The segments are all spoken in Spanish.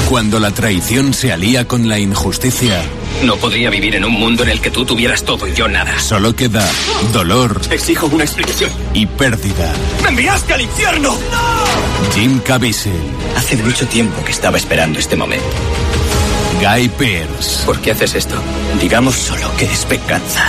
Cuando la traición se alía con la injusticia... No podría vivir en un mundo en el que tú tuvieras todo y yo nada. Solo queda dolor... Exijo una explicación. ...y pérdida. ¡Me enviaste al infierno! ¡No! Jim Caviezel. Hace mucho tiempo que estaba esperando este momento. Guy Pearce. ¿Por qué haces esto? Digamos solo que es venganza.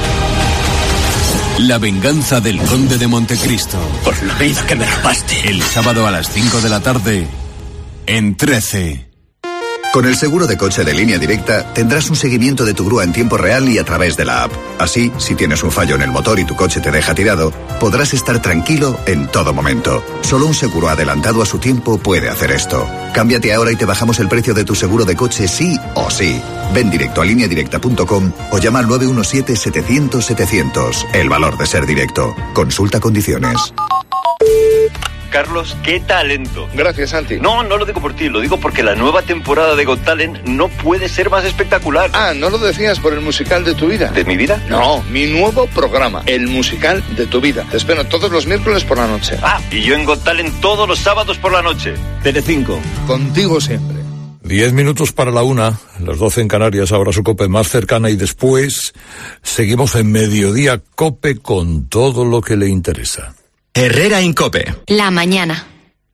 La venganza del Conde de Montecristo. Por la vida que me robaste. El sábado a las 5 de la tarde, en 13. Con el seguro de coche de Línea Directa tendrás un seguimiento de tu grúa en tiempo real y a través de la app. Así, si tienes un fallo en el motor y tu coche te deja tirado, podrás estar tranquilo en todo momento. Solo un seguro adelantado a su tiempo puede hacer esto. Cámbiate ahora y te bajamos el precio de tu seguro de coche sí o sí. Ven directo a lineadirecta.com o llama al 917-700-700. El valor de ser directo. Consulta condiciones. Carlos, qué talento. Gracias, Santi. No lo digo por ti, lo digo porque la nueva temporada de Got Talent no puede ser más espectacular. ¿No lo decías por el musical de tu vida? ¿De mi vida? No, mi nuevo programa, el musical de tu vida. Te espero todos los miércoles por la noche. Y yo en Got Talent todos los sábados por la noche. Telecinco. Contigo siempre. 10 minutos para la 1, las 12 en Canarias, ahora su COPE más cercana y después seguimos en Mediodía COPE con todo lo que le interesa. Herrera en COPE. La mañana.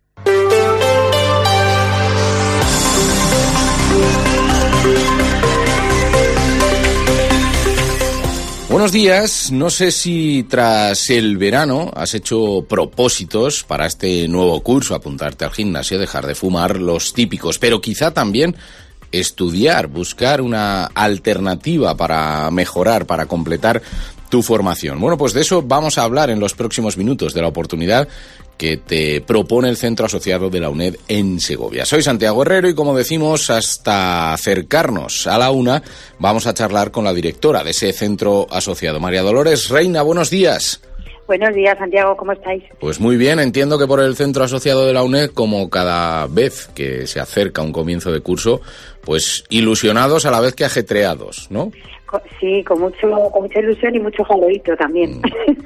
Buenos días. No sé si tras el verano has hecho propósitos para este nuevo curso, apuntarte al gimnasio, dejar de fumar, los típicos, pero quizá también estudiar, buscar una alternativa para mejorar, para completar tu formación. Bueno, pues de eso vamos a hablar en los próximos minutos, de la oportunidad que te propone el Centro Asociado de la UNED en Segovia. Soy Santiago Herrero y, como decimos, hasta acercarnos a la 1, vamos a charlar con la directora de ese centro asociado, María Dolores Reina. Buenos días. Buenos días, Santiago, ¿cómo estáis? Pues muy bien, entiendo que por el Centro Asociado de la UNED, como cada vez que se acerca un comienzo de curso, pues ilusionados a la vez que ajetreados, ¿no? Sí, con mucha ilusión y mucho jaloito también.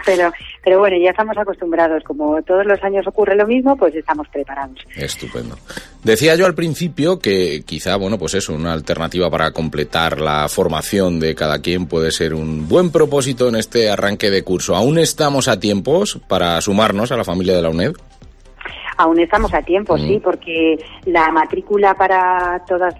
Pero bueno, ya estamos acostumbrados. Como todos los años ocurre lo mismo, pues estamos preparados. Estupendo. Decía yo al principio que quizá, bueno, pues eso, una alternativa para completar la formación de cada quien puede ser un buen propósito en este arranque de curso. ¿Aún estamos a tiempos para sumarnos a la familia de la UNED? Aún estamos a tiempo, sí, porque la matrícula para todas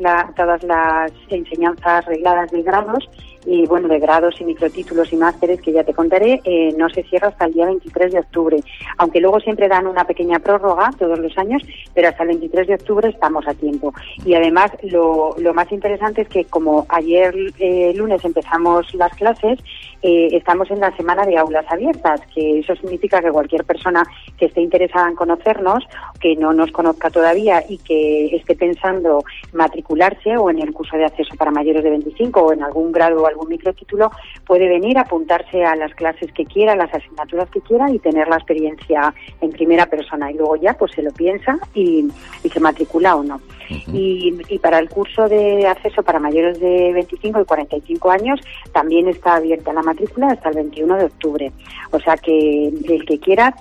las enseñanzas regladas de grados, y bueno, de grados y microtítulos y másteres, que ya te contaré, no se cierra hasta el día 23 de octubre. Aunque luego siempre dan una pequeña prórroga todos los años, pero hasta el 23 de octubre estamos a tiempo. Y además, lo más interesante es que, como ayer lunes empezamos las clases, estamos en la semana de aulas abiertas, que eso significa que cualquier persona que esté interesada en conocernos, que no nos conozca todavía y que esté pensando matricularse o en el curso de acceso para mayores de 25 o en algún grado o algún microtítulo, puede venir, apuntarse a las clases que quiera, las asignaturas que quiera y tener la experiencia en primera persona. Y luego ya pues se lo piensa y se matricula o no. Uh-huh. Y para el curso de acceso para mayores de 25 y 45 años también está abierta la matrícula hasta el 21 de octubre. O sea que el que quiera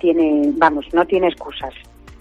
no tiene excusas.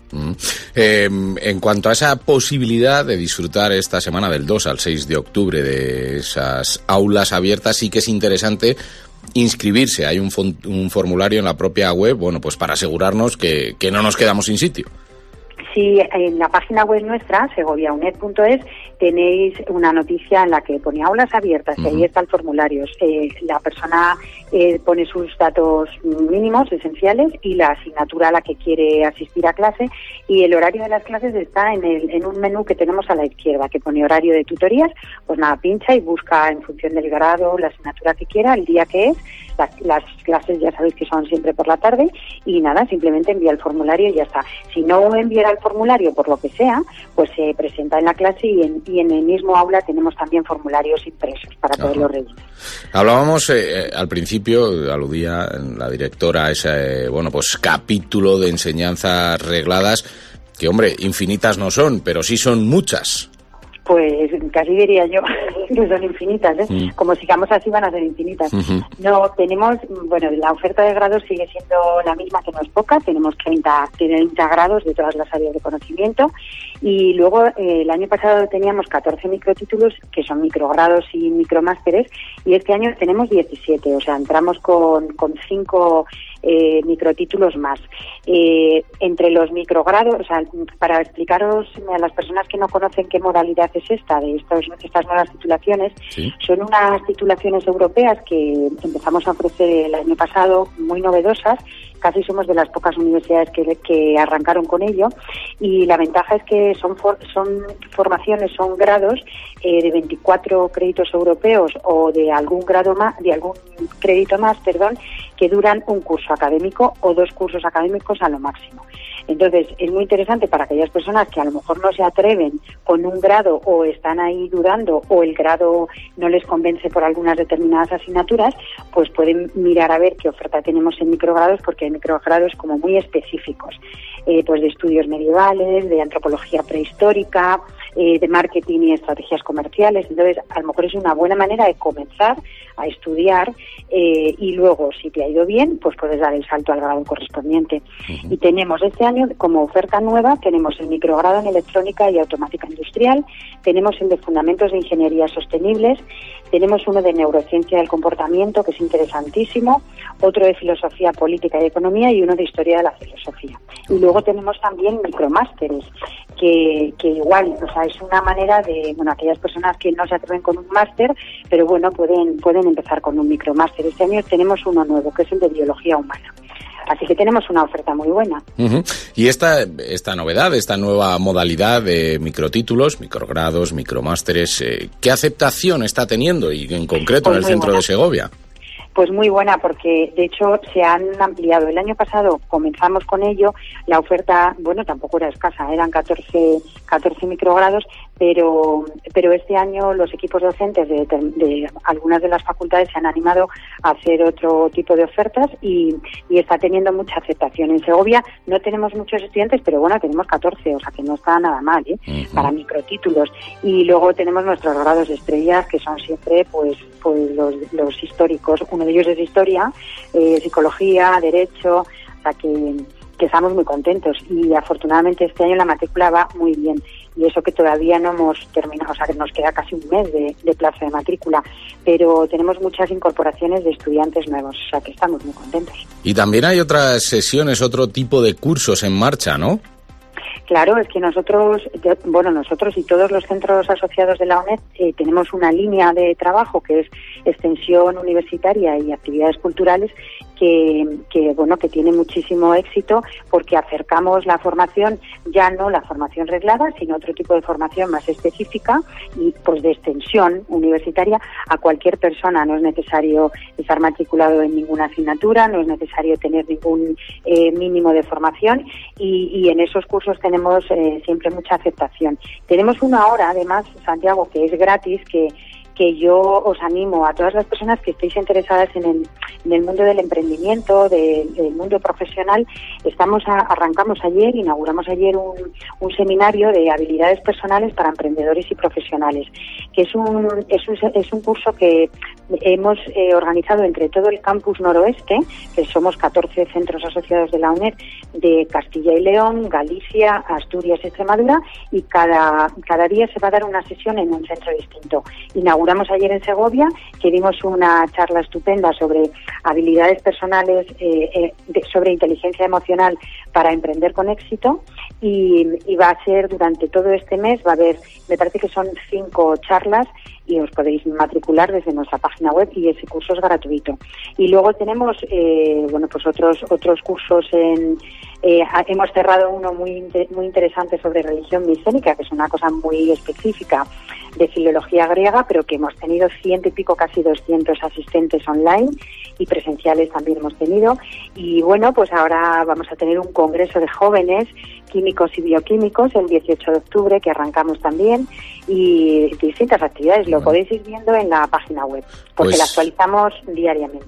En cuanto a esa posibilidad de disfrutar esta semana del 2 al 6 de octubre de esas aulas abiertas, sí que es interesante inscribirse. Hay un formulario en la propia web, bueno, pues para asegurarnos que no nos quedamos sin sitio. Sí, en la página web nuestra, segoviauned.es, tenéis una noticia en la que pone aulas abiertas, y ahí está el formulario. La persona pone sus datos mínimos, esenciales, y la asignatura a la que quiere asistir a clase, y el horario de las clases está en un menú que tenemos a la izquierda, que pone horario de tutorías. Pues nada, pincha y busca en función del grado, la asignatura que quiera, el día que es. Las clases ya sabéis que son siempre por la tarde, y nada, simplemente envía el formulario y ya está. Si no enviara el formulario por lo que sea, pues se presenta en la clase y en el mismo aula tenemos también formularios impresos para poderlo rellenar. Hablábamos al principio, aludía la directora a ese capítulo de enseñanzas regladas, que hombre, infinitas no son, pero sí son muchas. Pues casi diría yo, que son infinitas, como sigamos así van a ser infinitas. No, tenemos, bueno, la oferta de grados sigue siendo la misma, que no es poca, tenemos 30 grados de todas las áreas de conocimiento, y luego el año pasado teníamos 14 microtítulos, que son microgrados y micromásteres, y este año tenemos 17, o sea, entramos con 5 microtítulos más. Entre los microgrados, o sea, para explicaros a las personas que no conocen qué modalidad es esta, de estas nuevas titulaciones, son unas titulaciones europeas que empezamos a ofrecer el año pasado, muy novedosas. Casi somos de las pocas universidades que arrancaron con ello, y la ventaja es que son formaciones, son grados de 24 créditos europeos o de algún crédito más, que duran un curso académico o 2 cursos académicos a lo máximo. Entonces, es muy interesante para aquellas personas que a lo mejor no se atreven con un grado o están ahí dudando, o el grado no les convence por algunas determinadas asignaturas, pues pueden mirar a ver qué oferta tenemos en microgrados, porque hay microgrados como muy específicos, pues de estudios medievales, de antropología prehistórica, de marketing y estrategias comerciales. Entonces, a lo mejor es una buena manera de comenzar a estudiar, y luego, si te ha ido bien, pues puedes dar el salto al grado correspondiente. Y tenemos este año, como oferta nueva, tenemos el microgrado en electrónica y automática industrial, tenemos el de fundamentos de ingeniería sostenibles, tenemos uno de neurociencia del comportamiento, que es interesantísimo, otro de filosofía política y economía, y uno de historia de la filosofía. Y luego tenemos también micromásteres, que igual, o sea, es una manera de, bueno, aquellas personas que no se atreven con un máster, pero bueno, pueden empezar con un micromáster. Este año tenemos uno nuevo, que es el de biología humana. Así que tenemos una oferta muy buena. Y esta novedad, esta nueva modalidad de microtítulos, microgrados, micromásteres, ¿qué aceptación está teniendo, y en concreto en el centro de Segovia? Pues muy buena, porque de hecho se han ampliado. El año pasado comenzamos con ello, la oferta, bueno, tampoco era escasa, eran 14 microgrados, pero este año los equipos docentes de algunas de las facultades se han animado a hacer otro tipo de ofertas, y está teniendo mucha aceptación. En Segovia no tenemos muchos estudiantes, pero bueno, tenemos 14, o sea que no está nada mal, para microtítulos. Y luego tenemos nuestros grados de estrellas, que son siempre pues los históricos. Uno de ellos es historia, psicología, derecho, o sea que estamos muy contentos, y afortunadamente este año la matrícula va muy bien, y eso que todavía no hemos terminado, o sea que nos queda casi un mes de plazo de matrícula, pero tenemos muchas incorporaciones de estudiantes nuevos, o sea que estamos muy contentos. Y también hay otras sesiones, otro tipo de cursos en marcha, ¿no? Claro, es que nosotros y todos los centros asociados de la UNED tenemos una línea de trabajo que es extensión universitaria y actividades culturales, que tiene muchísimo éxito, porque acercamos la formación, ya no la formación reglada, sino otro tipo de formación más específica y pues de extensión universitaria a cualquier persona. No es necesario estar matriculado en ninguna asignatura, no es necesario tener ningún mínimo de formación, y en esos cursos tenemos siempre mucha aceptación. Tenemos una hora, además, Santiago, que es gratis, que yo os animo a todas las personas que estéis interesadas en el mundo del emprendimiento, del mundo profesional. Arrancamos ayer, inauguramos ayer un seminario de habilidades personales para emprendedores y profesionales, que es un curso que hemos organizado entre todo el campus noroeste, que somos 14 centros asociados de la UNED, de Castilla y León, Galicia, Asturias y Extremadura, y cada día se va a dar una sesión en un centro distinto. Inauguramos ayer en Segovia, que dimos una charla estupenda sobre habilidades personales, sobre inteligencia emocional para emprender con éxito, y va a ser durante todo este mes. Va a haber, me parece que son 5 charlas, y os podéis matricular desde nuestra página web, y ese curso es gratuito. Y luego tenemos pues otros cursos hemos cerrado uno muy interesante sobre religión micénica, que es una cosa muy específica de filología griega, pero que hemos tenido 100 y pico, casi 200 asistentes online, y presenciales también hemos tenido. Y bueno, pues ahora vamos a tener un congreso de jóvenes químicos y bioquímicos el 18 de octubre, que arrancamos también, y distintas actividades. Lo podéis ir viendo en la página web, porque la actualizamos diariamente.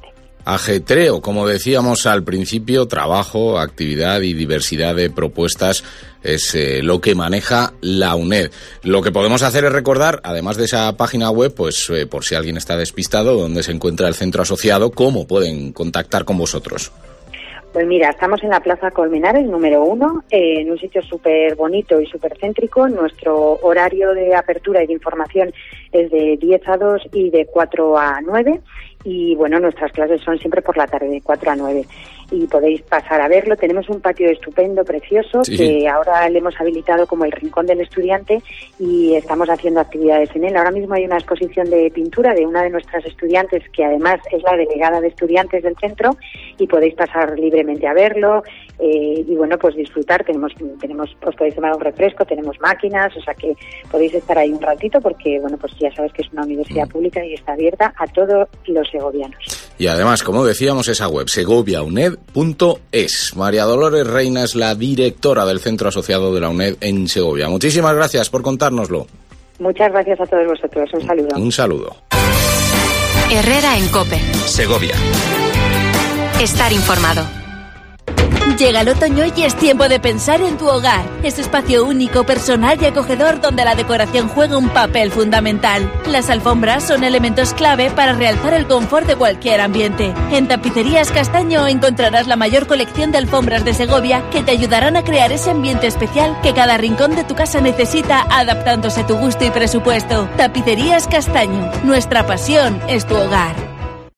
ajetreo, como decíamos al principio, trabajo, actividad y diversidad de propuestas es lo que maneja la UNED. Lo que podemos hacer es recordar, además de esa página web, pues por si alguien está despistado, dónde se encuentra el centro asociado, cómo pueden contactar con vosotros. Pues mira, estamos en la Plaza Colmenares, número 1, en un sitio súper bonito y súper céntrico. Nuestro horario de apertura y de información es de 10 a 2 y de 4 a 9. Y bueno, nuestras clases son siempre por la tarde, de 4 a 9. Y podéis pasar a verlo. Tenemos un patio estupendo, precioso, sí, que ahora le hemos habilitado como el Rincón del Estudiante y estamos haciendo actividades en él. Ahora mismo hay una exposición de pintura de una de nuestras estudiantes, que además es la delegada de estudiantes del centro, y podéis pasar libremente a verlo y bueno, pues disfrutar. Tenemos, os podéis tomar un refresco, tenemos máquinas, o sea que podéis estar ahí un ratito porque, bueno, pues ya sabes que es una universidad pública y está abierta a todos los segovianos. Y además, como decíamos, esa web, segoviauned.es. María Dolores Reina es la directora del Centro Asociado de la UNED en Segovia. Muchísimas gracias por contárnoslo. Muchas gracias a todos vosotros. Un saludo. Un saludo. Herrera en COPE. Segovia. Estar informado. Llega el otoño y es tiempo de pensar en tu hogar. Ese espacio único, personal y acogedor donde la decoración juega un papel fundamental. Las alfombras son elementos clave para realzar el confort de cualquier ambiente. En Tapicerías Castaño encontrarás la mayor colección de alfombras de Segovia que te ayudarán a crear ese ambiente especial que cada rincón de tu casa necesita, adaptándose a tu gusto y presupuesto. Tapicerías Castaño. Nuestra pasión es tu hogar.